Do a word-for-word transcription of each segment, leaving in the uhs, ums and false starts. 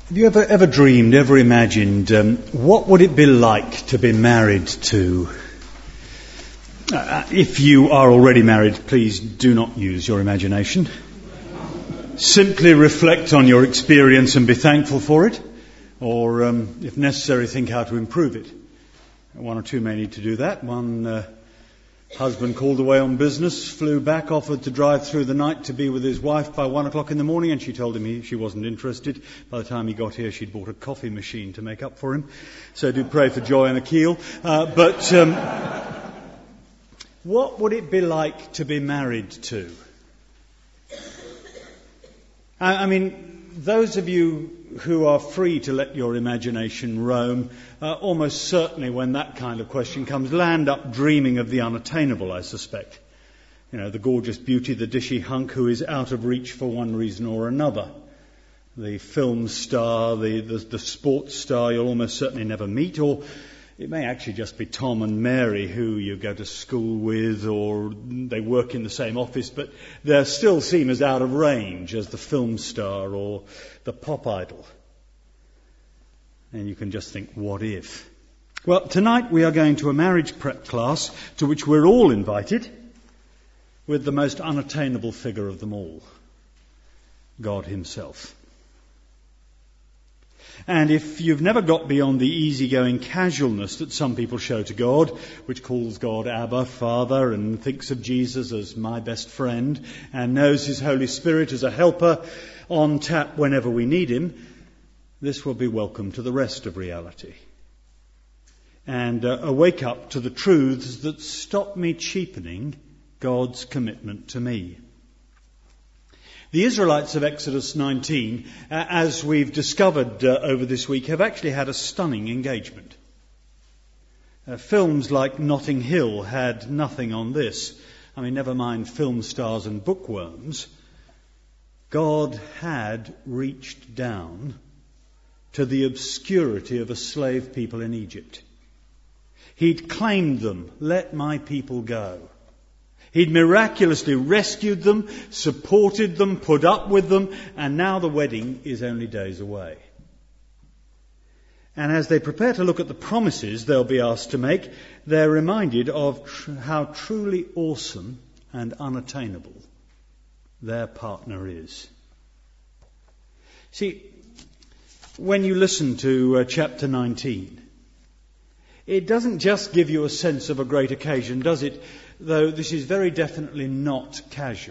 Have you ever ever dreamed, ever imagined, um, what would it be like to be married to? Uh, if you are already married, please do not use your imagination. Simply reflect on your experience and be thankful for it, or, um, if necessary, think how to improve it. One or two may need to do that. One uh, husband called away on business, flew back, offered to drive through the night to be with his wife by one o'clock in the morning, and she told him he, she wasn't interested. By the time he got here, she'd bought a coffee machine to make up for him. So do pray for Joy and Akil. Uh, but um, what would it be like to be married to? I, I mean, those of you who are free to let your imagination roam, uh, almost certainly when that kind of question comes, land up dreaming of the unattainable, I suspect. You know, the gorgeous beauty, the dishy hunk who is out of reach for one reason or another. The film star, the, the, the sports star you'll almost certainly never meet, or it may actually just be Tom and Mary who you go to school with, or they work in the same office, but they're still seen as out of range as the film star or the pop idol. And you can just think, what if? Well, tonight we are going to a marriage prep class to which we're all invited, with the most unattainable figure of them all, God Himself. And if you've never got beyond the easygoing casualness that some people show to God, which calls God Abba, Father, and thinks of Jesus as my best friend, and knows His Holy Spirit as a helper on tap whenever we need Him, this will be welcome to the rest of reality. And uh, a wake up to the truths that stop me cheapening God's commitment to me. The Israelites of Exodus nineteen, uh, as we've discovered uh, over this week, have actually had a stunning engagement. Uh, films like Notting Hill had nothing on this. I mean, never mind film stars and bookworms. God had reached down to the obscurity of a slave people in Egypt. He'd claimed them, let my people go. He'd miraculously rescued them, supported them, put up with them, and now the wedding is only days away. And as they prepare to look at the promises they'll be asked to make, they're reminded of tr- how truly awesome and unattainable their partner is. See, when you listen to uh, chapter nineteen, it doesn't just give you a sense of a great occasion, does it? Though this is very definitely not casual.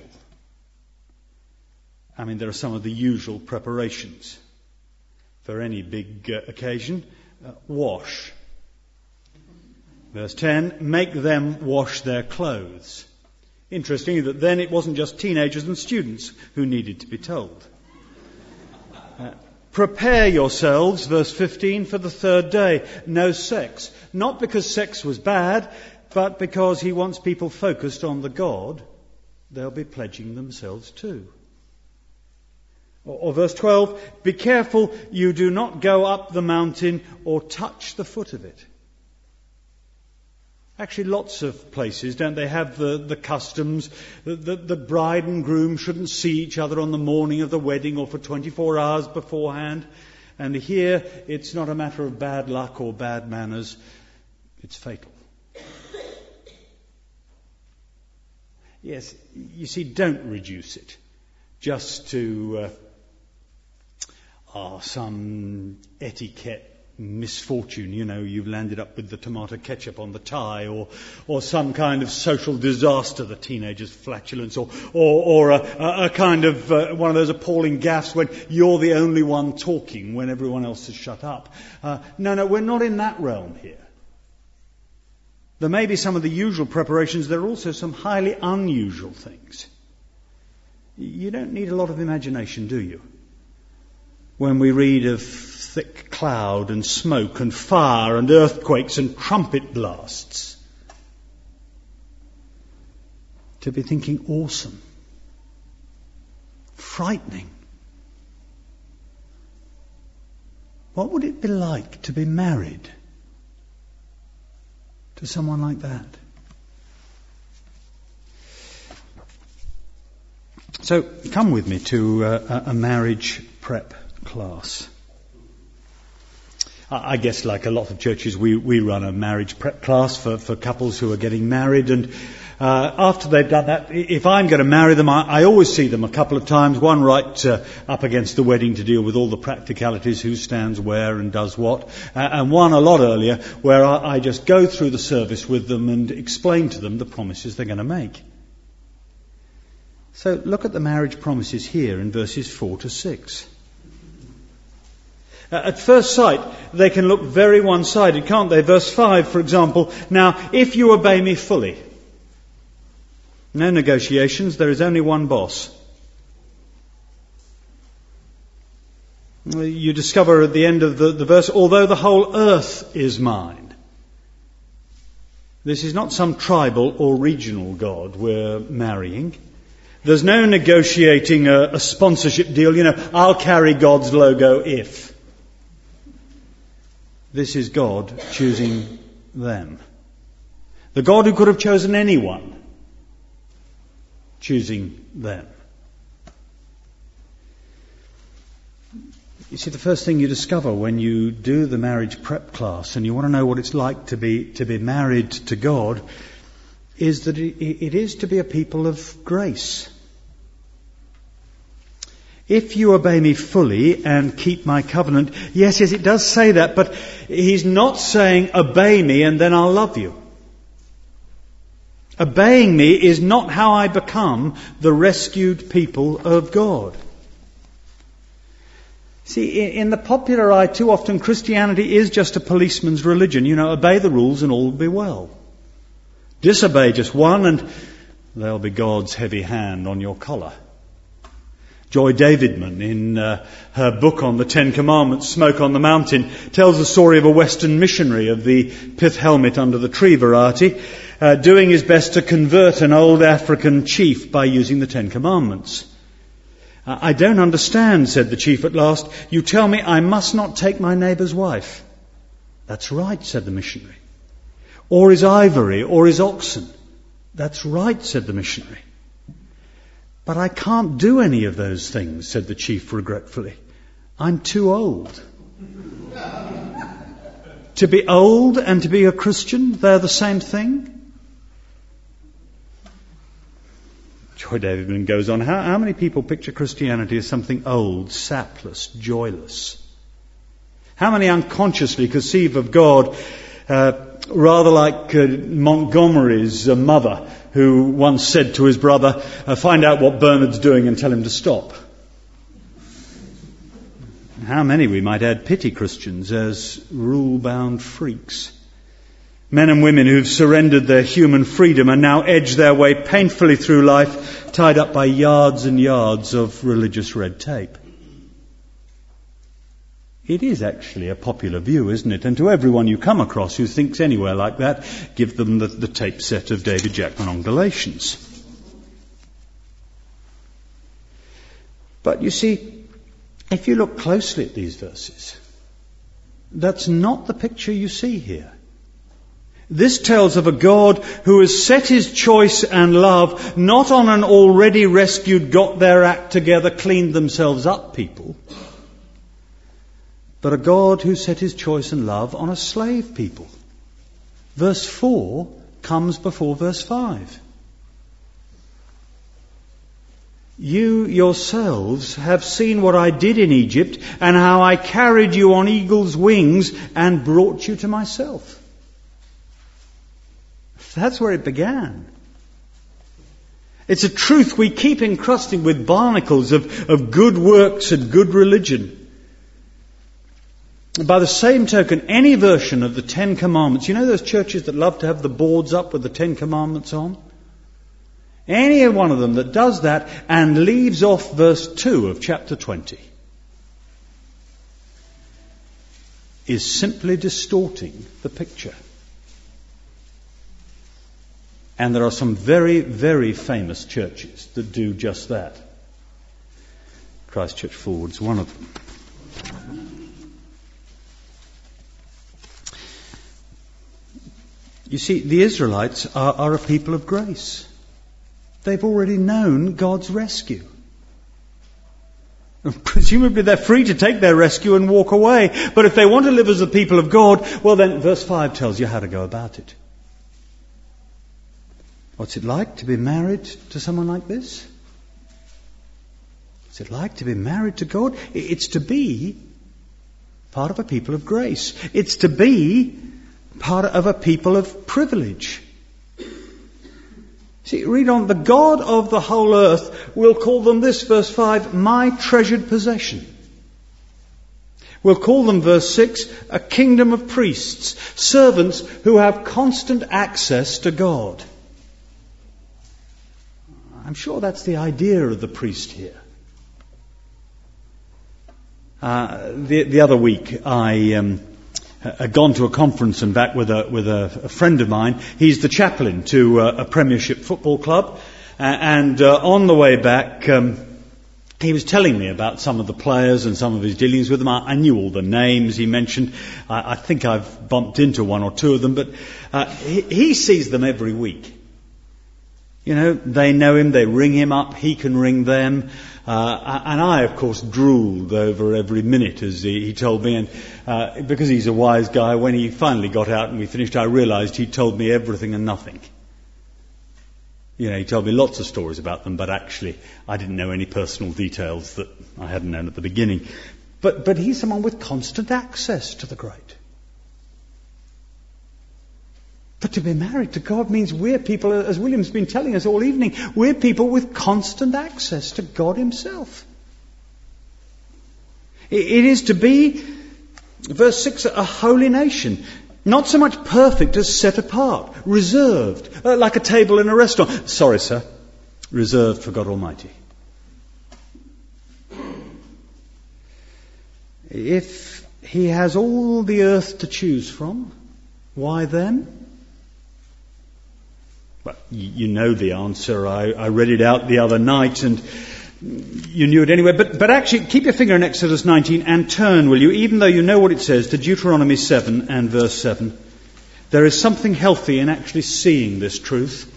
I mean, there are some of the usual preparations for any big uh, occasion. Uh, wash. Verse ten, make them wash their clothes. Interestingly, that then it wasn't just teenagers and students who needed to be told. Uh, Prepare yourselves, verse fifteen, for the third day. No sex. Not because sex was bad, but because He wants people focused on the God they'll be pledging themselves to. Or, or verse twelve, be careful you do not go up the mountain or touch the foot of it. Actually, lots of places, don't they, have the, the customs that the, the bride and groom shouldn't see each other on the morning of the wedding or for twenty-four hours beforehand. And here, it's not a matter of bad luck or bad manners. It's fatal. Yes, you see, don't reduce it just to uh, oh, some etiquette misfortune, you know, you've landed up with the tomato ketchup on the tie, or or some kind of social disaster, the teenager's flatulence, or or, or a, a kind of uh, one of those appalling gaffes when you're the only one talking when everyone else has shut up. Uh, no, no, we're not in that realm here. There may be some of the usual preparations. There are also some highly unusual things. You don't need a lot of imagination, do you? When we read of thick cloud and smoke and fire and earthquakes and trumpet blasts, to be thinking awesome, frightening. What would it be like to be married to someone like that? So come with me to uh, a marriage prep class. I guess like a lot of churches, we, we run a marriage prep class for, for couples who are getting married, and uh, after they've done that, if I'm going to marry them, I, I always see them a couple of times, one right uh, up against the wedding to deal with all the practicalities, who stands where and does what, uh, and one a lot earlier where I, I just go through the service with them and explain to them the promises they're going to make. So look at the marriage promises here in verses four to six. Uh, at first sight, they can look very one-sided, can't they? Verse five, for example, now, if you obey me fully. No negotiations, there is only one boss. You discover at the end of the, the verse, although the whole earth is mine. This is not some tribal or regional God we're marrying. There's no negotiating a, a sponsorship deal, you know, I'll carry God's logo if. This is God choosing them. The God who could have chosen anyone, choosing them. You see, the first thing you discover when you do the marriage prep class and you want to know what it's like to be to be married to God is that it, it is to be a people of grace. If you obey me fully and keep my covenant, yes, yes, it does say that, but he's not saying obey me and then I'll love you. Obeying me is not how I become the rescued people of God. See, in the popular eye, too often Christianity is just a policeman's religion. You know, obey the rules and all will be well. Disobey just one and there'll be God's heavy hand on your collar. Joy Davidman, in uh, her book on the Ten Commandments, Smoke on the Mountain, tells the story of a Western missionary of the pith helmet under the tree variety, uh, doing his best to convert an old African chief by using the Ten Commandments. Uh, I don't understand, said the chief at last. You tell me I must not take my neighbour's wife. That's right, said the missionary. Or his ivory, or his oxen. That's right, said the missionary. But I can't do any of those things, said the chief regretfully. I'm too old. To be old and to be a Christian, they're the same thing? Joy Davidman goes on, how, how many people picture Christianity as something old, sapless, joyless? How many unconsciously conceive of God uh, rather like uh, Montgomery's uh, mother, who once said to his brother, uh, find out what Bernard's doing and tell him to stop. How many, we might add, pity Christians as rule-bound freaks. Men and women who've surrendered their human freedom and now edge their way painfully through life, tied up by yards and yards of religious red tape. It is actually a popular view, isn't it? And to everyone you come across who thinks anywhere like that, give them the, the tape set of David Jackman on Galatians. But you see, if you look closely at these verses, that's not the picture you see here. This tells of a God who has set his choice and love not on an already rescued, got their act together, cleaned themselves up people, but a God who set his choice and love on a slave people. Verse four comes before verse five. You yourselves have seen what I did in Egypt and how I carried you on eagle's wings and brought you to myself. That's where it began. It's a truth we keep encrusting with barnacles of, of good works and good religion. By the same token, any version of the Ten Commandments, you know those churches that love to have the boards up with the Ten Commandments on? Any one of them that does that and leaves off verse two of chapter twenty is simply distorting the picture. And there are some very, very famous churches that do just that. Christchurch Forward's one of them. You see, the Israelites are, are a people of grace. They've already known God's rescue. Presumably they're free to take their rescue and walk away. But if they want to live as the people of God, well then verse five tells you how to go about it. What's it like to be married to someone like this? What's it like to be married to God? It's to be part of a people of grace. It's to be part of a people of privilege. See, read on. The God of the whole earth will call them this, verse five, my treasured possession. We'll call them, verse six, a kingdom of priests, servants who have constant access to God. I'm sure that's the idea of the priest here. Uh, the, the other week, I um, had gone to a conference and back with a with a, a friend of mine. He's the chaplain to uh, a Premiership football club, uh, and uh, on the way back, um, he was telling me about some of the players and some of his dealings with them. I, I knew all the names he mentioned. I, I think I've bumped into one or two of them, but uh, he, he sees them every week. You know, they know him, they ring him up, he can ring them. Uh, and I, of course, drooled over every minute, as he, he told me. And uh, because he's a wise guy, when he finally got out and we finished, I realised he told me everything and nothing. You know, he told me lots of stories about them, but actually I didn't know any personal details that I hadn't known at the beginning. But, but he's someone with constant access to the great. But to be married to God means we're people, as William's been telling us all evening, we're people with constant access to God himself. It is to be, verse six, a holy nation. Not so much perfect as set apart, reserved, like a table in a restaurant. Sorry, sir, reserved for God Almighty. If he has all the earth to choose from, why then? Well, you know the answer. I, I read it out the other night and you knew it anyway. But, but actually, keep your finger in Exodus nineteen and turn, will you, even though you know what it says, to Deuteronomy seven and verse seven. There is something healthy in actually seeing this truth.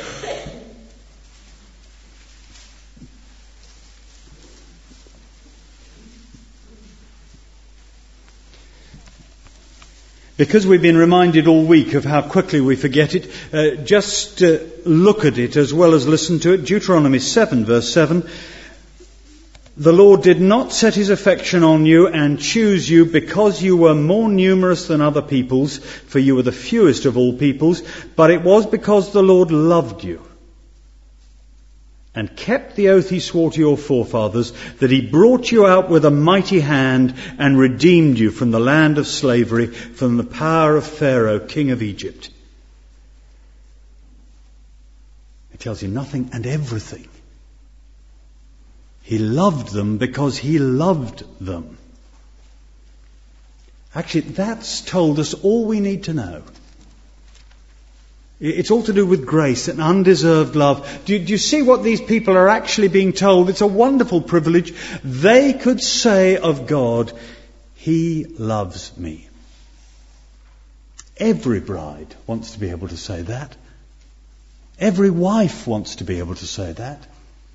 Because we've been reminded all week of how quickly we forget it, uh, just uh, look at it as well as listen to it. Deuteronomy seven, verse seven. The Lord did not set his affection on you and choose you because you were more numerous than other peoples, for you were the fewest of all peoples, but it was because the Lord loved you and kept the oath he swore to your forefathers, that he brought you out with a mighty hand and redeemed you from the land of slavery, from the power of Pharaoh, king of Egypt. It tells you nothing and everything. He loved them because he loved them. Actually, that's told us all we need to know. It's all to do with grace and undeserved love. Do you, do you see what these people are actually being told? It's a wonderful privilege. They could say of God, he loves me. Every bride wants to be able to say that. Every wife wants to be able to say that.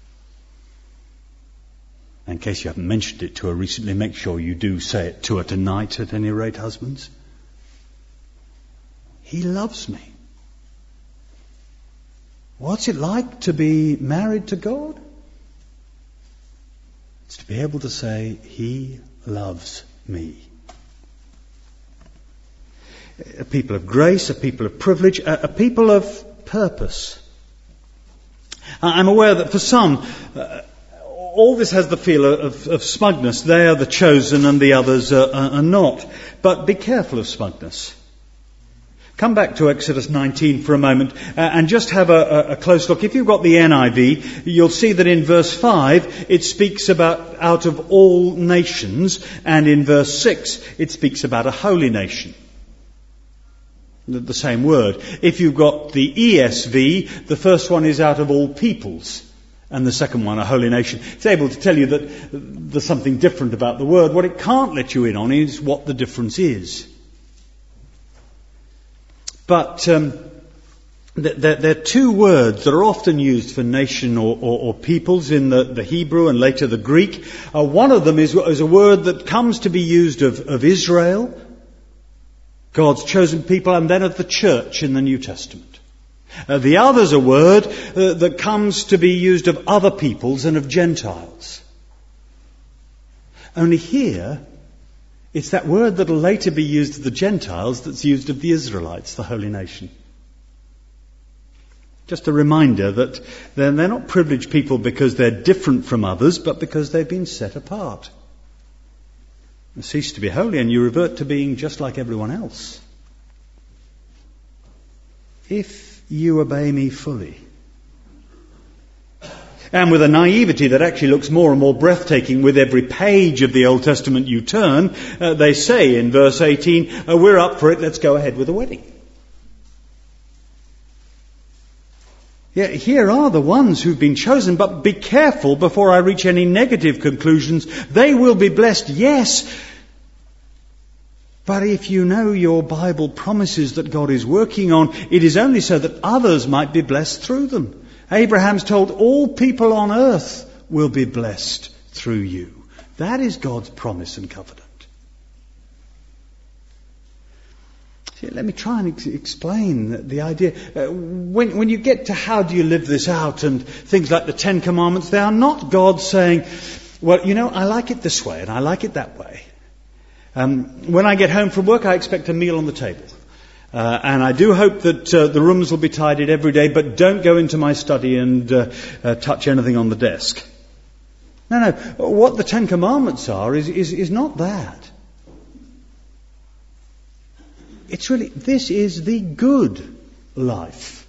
In case you haven't mentioned it to her recently, make sure you do say it to her tonight, at any rate, husbands. He loves me. What's it like to be married to God? It's to be able to say, he loves me. A people of grace, a people of privilege, a, a people of purpose. I'm aware that for some, uh, all this has the feel of, of smugness. They are the chosen and the others are, are not. But be careful of smugness. Come back to Exodus nineteen for a moment uh, and just have a, a close look. If you've got the N I V, you'll see that in verse five it speaks about out of all nations, and in verse six it speaks about a holy nation. The, the same word. If you've got the E S V, the first one is out of all peoples, and the second one, a holy nation. It's able to tell you that there's something different about the word. What it can't let you in on is what the difference is. But um, There, there are two words that are often used for nation or, or, or peoples in the, the Hebrew and later the Greek. Uh, one of them is, is a word that comes to be used of, of Israel, God's chosen people, and then of the church in the New Testament. Uh, the other is a word uh, that comes to be used of other peoples and of Gentiles. Only here, it's that word that will later be used of the Gentiles that's used of the Israelites, the holy nation. Just a reminder that they're, they're not privileged people because they're different from others, but because they've been set apart. You cease to be holy and you revert to being just like everyone else. If you obey me fully. And with a naivety that actually looks more and more breathtaking with every page of the Old Testament you turn, uh, they say in verse eighteen, oh, we're up for it, let's go ahead with the wedding. Yeah, here are the ones who've been chosen, but be careful before I reach any negative conclusions. They will be blessed, yes. But if you know your Bible promises that God is working on, it is only so that others might be blessed through them. Abraham's told all people on earth will be blessed through you. That is God's promise and covenant. Let me try and ex- explain the idea. Uh, when, when you get to how do you live this out and things like the Ten Commandments, they are not God saying, well, you know, I like it this way and I like it that way. Um, when I get home from work, I expect a meal on the table. Uh, and I do hope that uh, the rooms will be tidied every day, but don't go into my study and uh, uh, touch anything on the desk. No, no. What the Ten Commandments are is, is, is not that. It's really, this is the good life.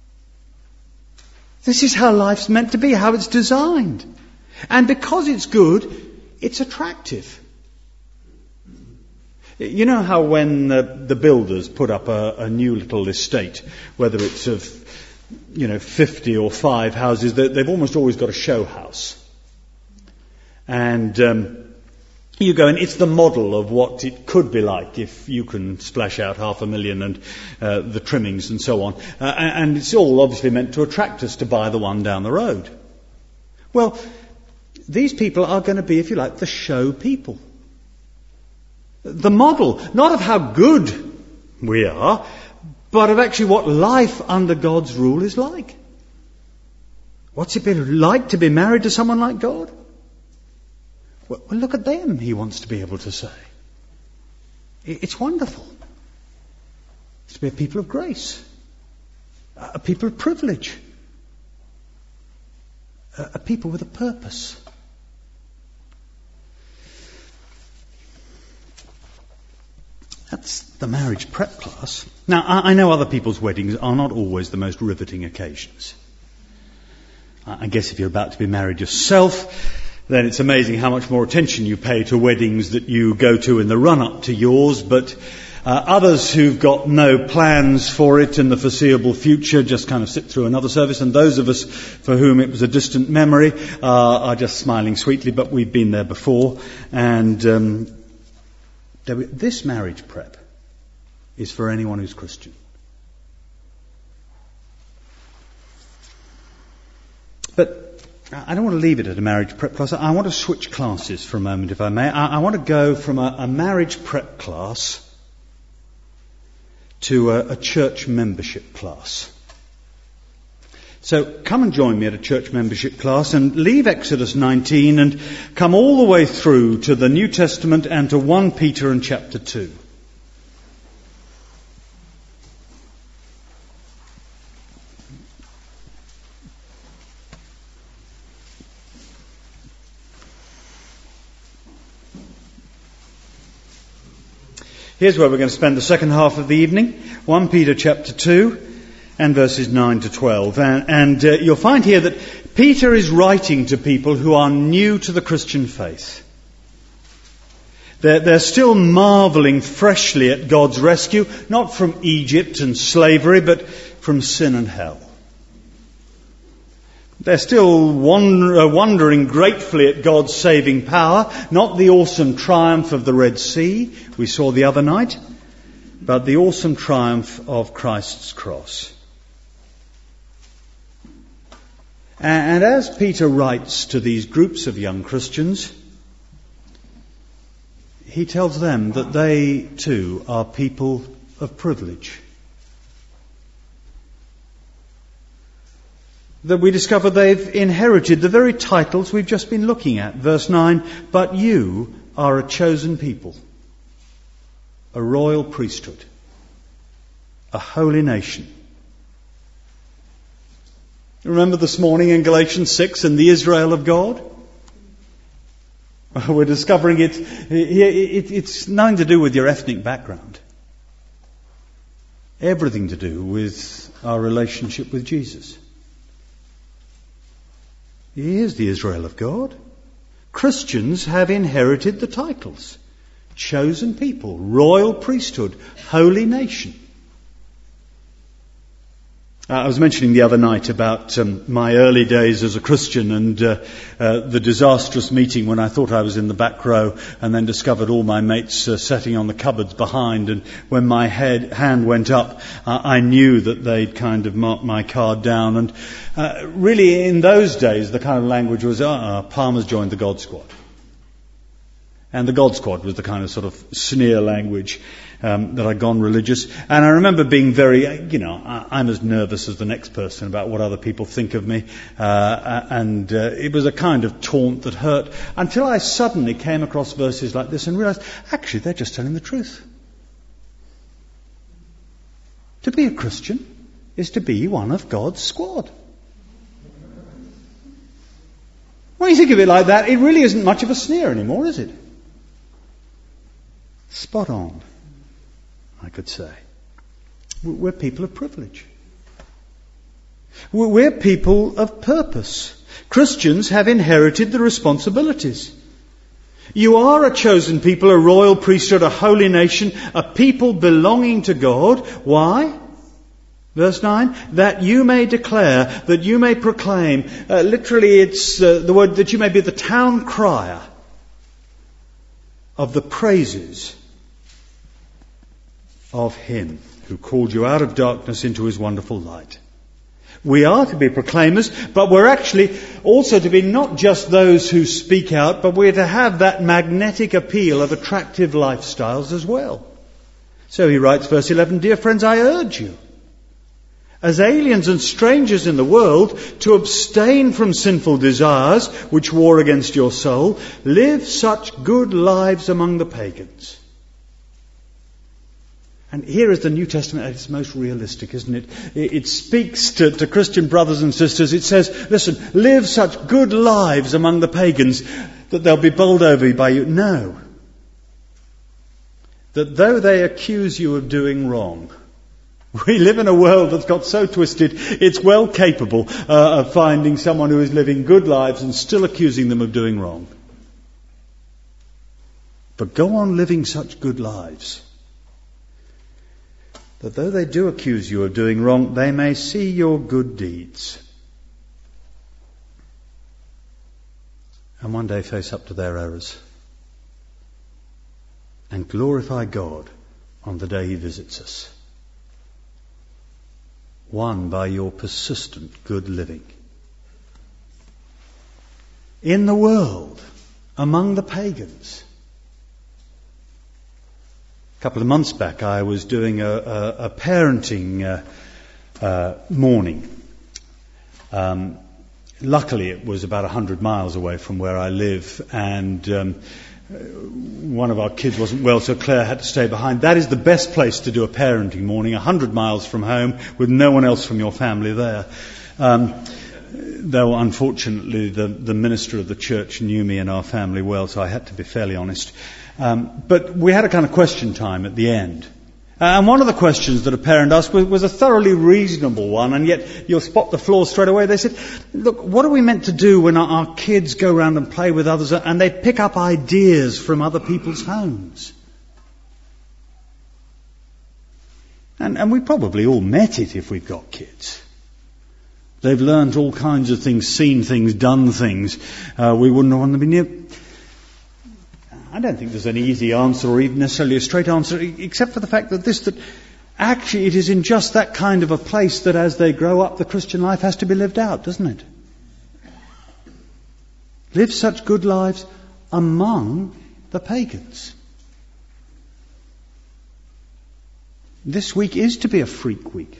This is how life's meant to be, how it's designed. And because it's good, it's attractive. You know how when uh, the builders put up a, a new little estate, whether it's of, you know, fifty or five houses, they, they've almost always got a show house. And um, you go and it's the model of what it could be like if you can splash out half a million and uh, the trimmings and so on. Uh, and it's all obviously meant to attract us to buy the one down the road. Well, these people are going to be, if you like, the show people. The model, not of how good we are, but of actually what life under God's rule is like. What's it been like to be married to someone like God? Well, look at them, he wants to be able to say. It's wonderful. It's to be a people of grace, a people of privilege, a people with a purpose. That's the marriage prep class. Now, I know other people's weddings are not always the most riveting occasions. I guess if you're about to be married yourself, then it's amazing how much more attention you pay to weddings that you go to in the run-up to yours. But uh, others who've got no plans for it in the foreseeable future just kind of sit through another service. And those of us for whom it was a distant memory uh, are just smiling sweetly, but we've been there before. And um, this marriage prep is for anyone who's Christian. But I don't want to leave it at a marriage prep class. I want to switch classes for a moment, if I may. I, I want to go from a, a marriage prep class to a, a church membership class. So come and join me at a church membership class and leave Exodus nineteen and come all the way through to the New Testament and to First Peter and chapter two. Here's where we're going to spend the second half of the evening. First Peter chapter two. And verses nine to twelve. And, and uh, you'll find here that Peter is writing to people who are new to the Christian faith. They're, they're still marvelling freshly at God's rescue, not from Egypt and slavery, but from sin and hell. They're still wonder, uh, wondering gratefully at God's saving power, not the awesome triumph of the Red Sea we saw the other night, but the awesome triumph of Christ's cross. And as Peter writes to these groups of young Christians, he tells them that they too are people of privilege. That we discover they've inherited the very titles we've just been looking at. Verse nine, but you are a chosen people, a royal priesthood, a holy nation. Remember this morning in Galatians six and the Israel of God? We're discovering it, it, it's nothing to do with your ethnic background. Everything to do with our relationship with Jesus. He is the Israel of God. Christians have inherited the titles. Chosen people, royal priesthood, holy nation. Uh, I was mentioning the other night about um, my early days as a Christian and uh, uh, the disastrous meeting when I thought I was in the back row and then discovered all my mates uh, sitting on the cupboards behind, and when my head, hand went up, uh, I knew that they'd kind of marked my card down. And uh, really in those days the kind of language was, uh-uh, Palmer's joined the God Squad. And the God Squad was the kind of sort of sneer language um, that I'd gone religious. And I remember being very, you know, I'm as nervous as the next person about what other people think of me. Uh, and uh, it was a kind of taunt that hurt until I suddenly came across verses like this and realised, actually, they're just telling the truth. To be a Christian is to be one of God's squad. When you think of it like that, it really isn't much of a sneer anymore, is it? Spot on, I could say. We're people of privilege. We're people of purpose. Christians have inherited the responsibilities. You are a chosen people, a royal priesthood, a holy nation, a people belonging to God. Why? Verse nine, that you may declare, that you may proclaim. Uh, literally it's uh, the word that you may be the town crier of the praises of Him who called you out of darkness into His wonderful light. We are to be proclaimers, but we're actually also to be not just those who speak out, but we're to have that magnetic appeal of attractive lifestyles as well. So he writes, verse eleven, dear friends, I urge you, as aliens and strangers in the world, to abstain from sinful desires which war against your soul. Live such good lives among the pagans. And here is the New Testament at its most realistic, isn't it? It speaks to, to Christian brothers and sisters. It says, listen, live such good lives among the pagans that they'll be bowled over by you. No. That though they accuse you of doing wrong, we live in a world that's got so twisted, it's well capable uh, of finding someone who is living good lives and still accusing them of doing wrong. But go on living such good lives that though they do accuse you of doing wrong, they may see your good deeds and one day face up to their errors and glorify God on the day He visits us. Won by your persistent good living. In the world, among the pagans. A couple of months back I was doing a, a, a parenting uh, uh, morning. Um, luckily it was about a hundred miles away from where I live, and um, one of our kids wasn't well, so Claire had to stay behind. That is the best place to do a parenting morning, a hundred miles from home with no one else from your family there. Um, though unfortunately the, the minister of the church knew me and our family well, so I had to be fairly honest. Um, but we had a kind of question time at the end. Uh, and one of the questions that a parent asked was, was a thoroughly reasonable one, and yet you'll spot the flaw straight away. They said, look, what are we meant to do when our, our kids go around and play with others and they pick up ideas from other people's homes? And, and we probably all met it if we've got kids. They've learned all kinds of things, seen things, done things. Uh, we wouldn't want them to be near. I don't think there's any easy answer or even necessarily a straight answer, except for the fact that this, that actually it is in just that kind of a place that as they grow up, the Christian life has to be lived out, doesn't it? live such good lives among the pagans. This week is to be a freak week.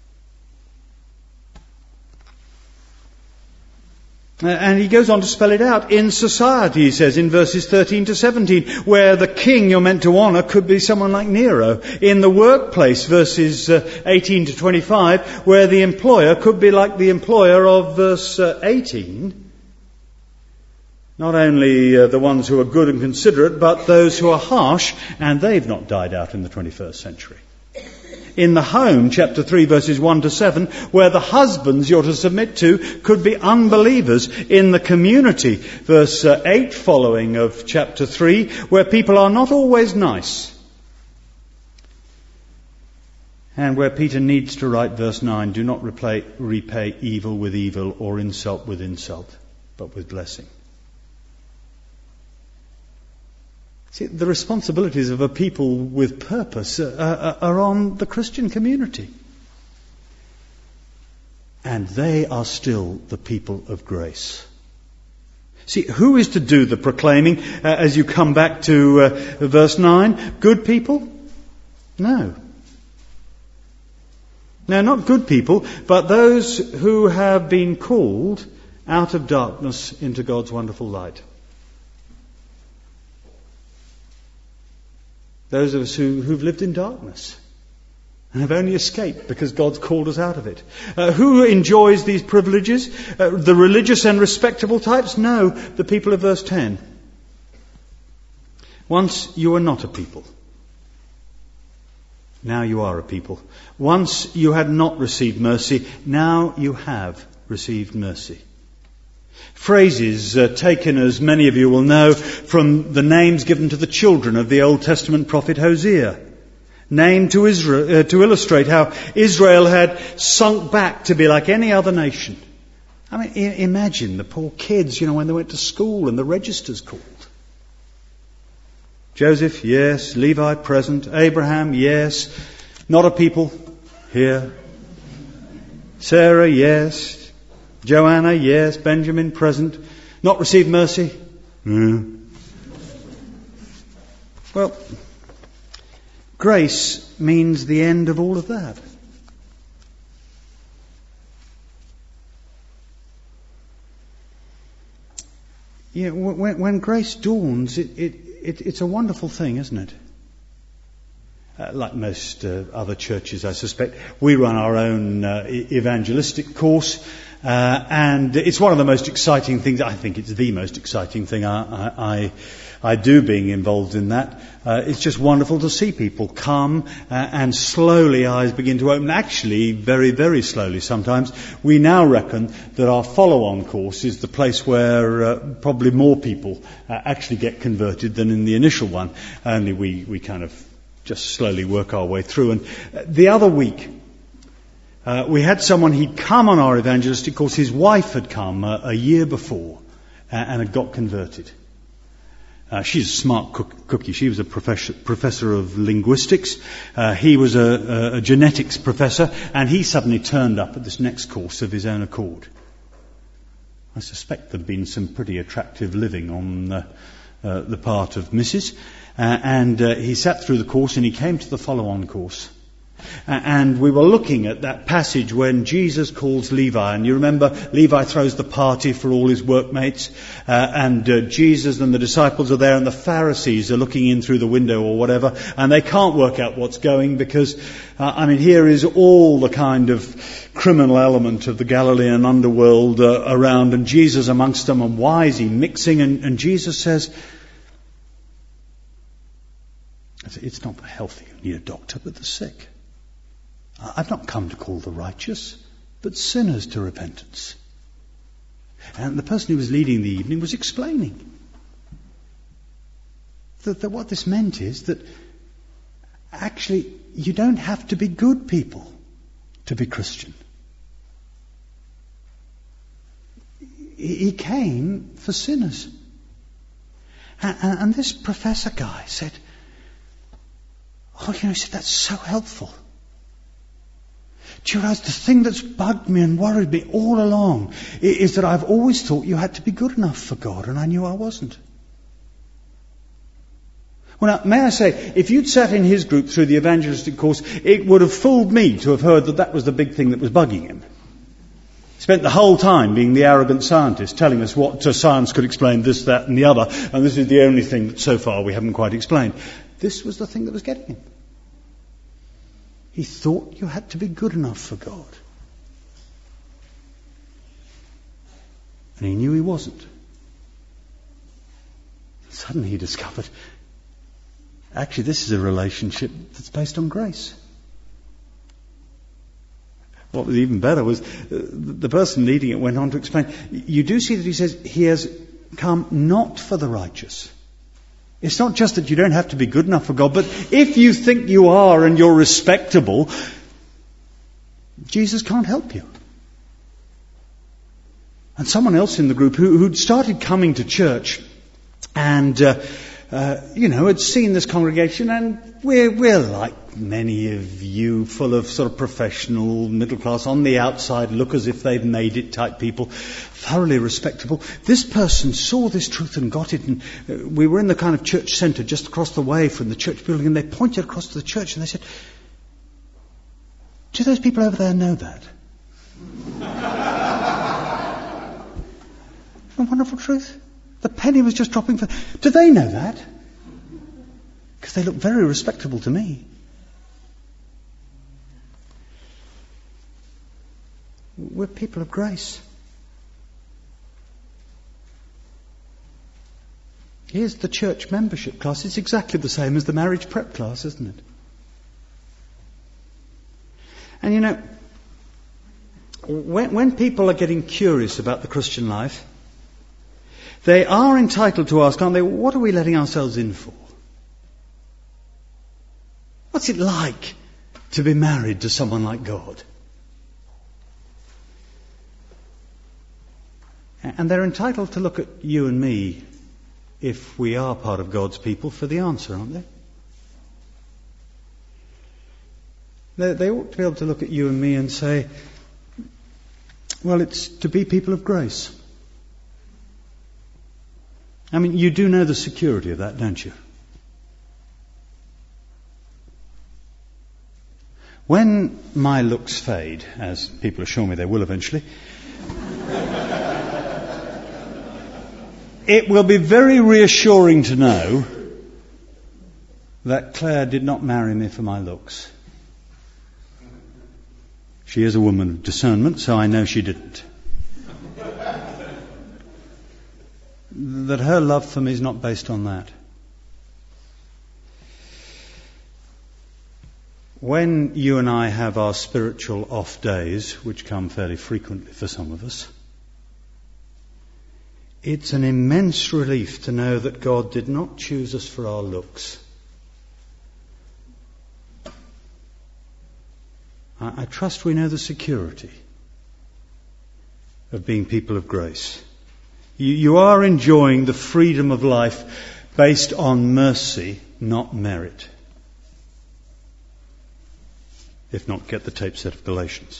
And he goes on to spell it out. In society, he says, in verses thirteen to seventeen, where the king you're meant to honour could be someone like Nero. In the workplace, verses uh, eighteen to twenty-five, where the employer could be like the employer of verse uh, eighteen. Not only uh, the ones who are good and considerate, but those who are harsh, and they've not died out in the twenty-first century. In the home, chapter three, verses one to seven, where the husbands you're to submit to could be unbelievers. In the community, verse uh, eight following of chapter three, where people are not always nice. And where Peter needs to write verse nine, do not repay, repay evil with evil or insult with insult, but with blessing. See, the responsibilities of a people with purpose are, are on the Christian community. And they are still the people of grace. See, who is to do the proclaiming uh, as you come back to uh, verse nine? Good people? No. No, not good people, but those who have been called out of darkness into God's wonderful light. Those of us who, who've lived in darkness and have only escaped because God's called us out of it. Uh, who enjoys these privileges? Uh, the religious and respectable types? No, the people of verse ten. Once you were not a people. Now you are a people. Once you had not received mercy. Now you have received mercy. Phrases uh, taken, as many of you will know, from the names given to the children of the Old Testament prophet Hosea. Named to Israel, uh, to illustrate how Israel had sunk back to be like any other nation. I mean, I- imagine the poor kids, you know, when they went to school and the registers called. Joseph, yes. Levi, present. Abraham, yes. Not a people, here. Sarah, yes. Joanna, yes. Benjamin, present. Not received mercy? Mm. Well, grace means the end of all of that. Yeah, when, when grace dawns, it, it, it, it's a wonderful thing, isn't it? Uh, like most uh, other churches, I suspect, we run our own uh, evangelistic course. Uh, and it's one of the most exciting things. I think it's the most exciting thing I, I, I do, being involved in that. Uh, it's just wonderful to see people come uh, and slowly eyes begin to open. Actually, very, very slowly sometimes. We now reckon that our follow-on course is the place where uh, probably more people uh, actually get converted than in the initial one. Only we, we kind of just slowly work our way through. And uh, the other week, Uh, we had someone, he'd come on our evangelistic course, his wife had come uh, a year before uh, and had got converted. Uh, she's a smart cook, cookie. She was a professor, professor of linguistics. Uh, he was a, a, a genetics professor, and he suddenly turned up at this next course of his own accord. I suspect there'd been some pretty attractive living on uh, uh, the part of Missus Uh, and uh, he sat through the course and he came to the follow-on course. And we were looking at that passage when Jesus calls Levi. And you remember, Levi throws the party for all his workmates. Uh, and uh, Jesus and the disciples are there, and the Pharisees are looking in through the window or whatever. And they can't work out what's going because, uh, I mean, here is all the kind of criminal element of the Galilean underworld uh, around. And Jesus amongst them. And why is he mixing? And, and Jesus says, it's not the healthy who need a doctor, but the sick. I've not come to call the righteous, but sinners to repentance. And the person who was leading the evening was explaining that, that what this meant is that actually you don't have to be good people to be Christian. He came for sinners. And, and this professor guy said, oh, you know, he said, that's so helpful. Do you realise the thing that's bugged me and worried me all along is that I've always thought you had to be good enough for God, and I knew I wasn't. Well, now, may I say, if you'd sat in his group through the evangelistic course, it would have fooled me to have heard that that was the big thing that was bugging him. Spent the whole time being the arrogant scientist, telling us what uh, science could explain, this, that and the other, and this is the only thing that so far we haven't quite explained. This was the thing that was getting him. He thought you had to be good enough for God. And he knew he wasn't. Suddenly he discovered, actually this is a relationship that's based on grace. What was even better was the person leading it went on to explain, you do see that he says he has come not for the righteous. It's not just that you don't have to be good enough for God, but if you think you are and you're respectable, Jesus can't help you. And someone else in the group who, who'd started coming to church and, uh, uh, you know, had seen this congregation, and we're, we're like many of you, full of sort of professional, middle class, on the outside, look as if they've made it type people, thoroughly respectable. This person saw this truth and got it, and uh, we were in the kind of church centre just across the way from the church building, and they pointed across to the church and they said, do those people over there know that? A wonderful truth. The penny was just dropping for... Do they know that? Because they look very respectable to me. We're people of grace. Here's the church membership class. It's exactly the same as the marriage prep class, isn't it? And you know, when, when people are getting curious about the Christian life, they are entitled to ask, aren't they, what are we letting ourselves in for? What's it like to be married to someone like God? And they're entitled to look at you and me, if we are part of God's people, for the answer, aren't they? They, they ought to be able to look at you and me and say, well, it's to be people of grace. I mean, you do know the security of that, don't you? When my looks fade, as people assure me they will eventually, it will be very reassuring to know that Claire did not marry me for my looks. She is a woman of discernment, so I know she didn't. That her love for me is not based on that. When you and I have our spiritual off days, which come fairly frequently for some of us, it's an immense relief to know that God did not choose us for our looks. I, I trust we know the security of being people of grace. You, you are enjoying the freedom of life based on mercy, not merit. If not, get the tape set of Galatians.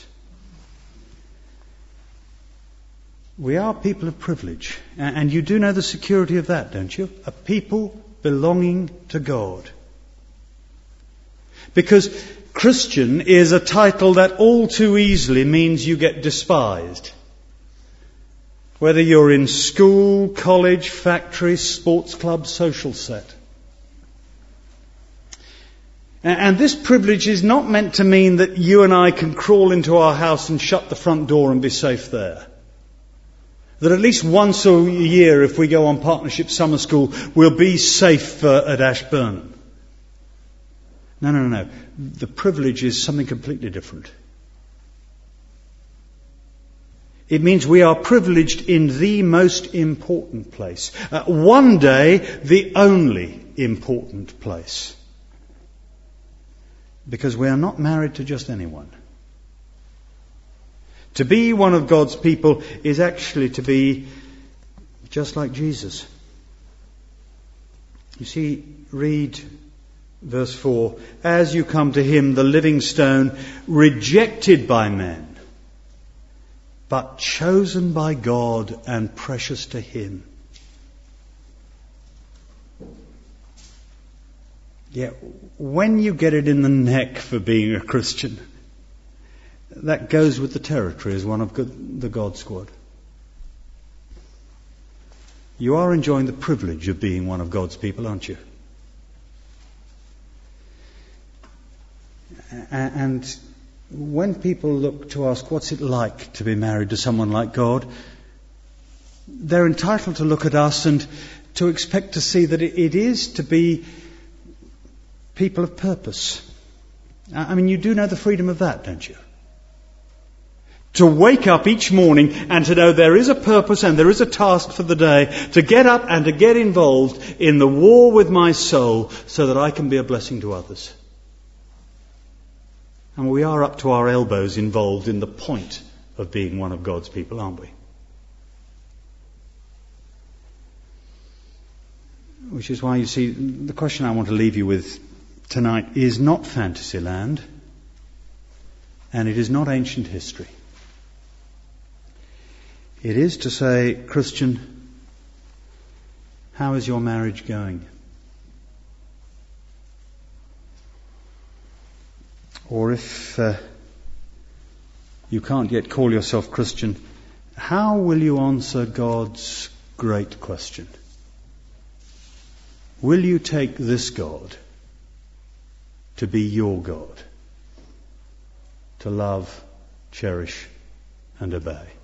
We are people of privilege, and you do know the security of that, don't you? A people belonging to God. Because Christian is a title that all too easily means you get despised. Whether you're in school, college, factory, sports club, social set. And this privilege is not meant to mean that you and I can crawl into our house and shut the front door and be safe there. That at least once a year, if we go on partnership summer school, we'll be safe uh, at Ashburnham. No, no, no, no. The privilege is something completely different. It means we are privileged in the most important place. Uh, one day, the only important place. Because we are not married to just anyone. To be one of God's people is actually to be just like Jesus. You see, read Verse four, as you come to him, the living stone, rejected by men, but chosen by God and precious to him. Yeah, when you get it in the neck for being a Christian, that goes with the territory as one of the God Squad. You are enjoying the privilege of being one of God's people, aren't you? And when people look to ask what's it like to be married to someone like God, they're entitled to look at us and to expect to see that it is to be people of purpose. I mean, you do know the freedom of that, don't you? To wake up each morning and to know there is a purpose and there is a task for the day, to get up and to get involved in the war with my soul so that I can be a blessing to others. And we are up to our elbows involved in the point of being one of God's people, aren't we? Which is why, you see, the question I want to leave you with tonight is not Fantasyland, and it is not ancient history. It is to say, Christian, how is your marriage going? Or if uh, you can't yet call yourself Christian, how will you answer God's great question? Will you take this God to be your God, to love, cherish, and obey?